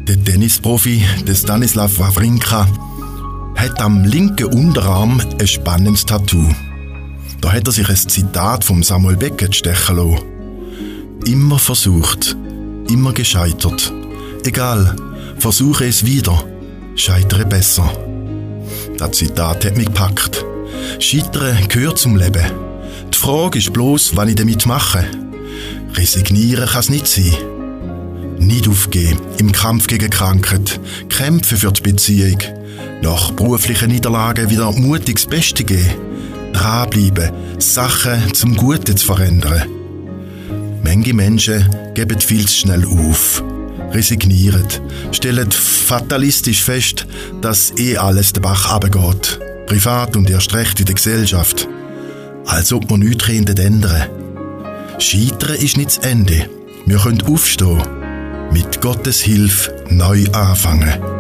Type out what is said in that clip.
Der Tennisprofi, der Stanislav Wawrinka, hat am linken Unterarm ein spannendes Tattoo. Da hat er sich ein Zitat vom Samuel Beckett stechen lassen. Immer versucht, immer gescheitert. Egal, versuche es wieder, scheitere besser. Das Zitat hat mich gepackt. Scheitern gehört zum Leben. Die Frage ist bloß, was ich damit mache. Resignieren kann es nicht sein. Nicht aufgeben im Kampf gegen Krankheit, kämpfen für die Beziehung, nach beruflichen Niederlagen wieder mutig das Beste geben, dranbleiben, Sachen zum Guten zu verändern. Manche Menschen geben viel zu schnell auf, resignieren, stellen fatalistisch fest, dass alles den Bach runtergeht, privat und erst recht in der Gesellschaft, als ob man nichts ändern könnte. Scheitern ist nicht das Ende, wir können aufstehen, mit Gottes Hilfe neu anfangen.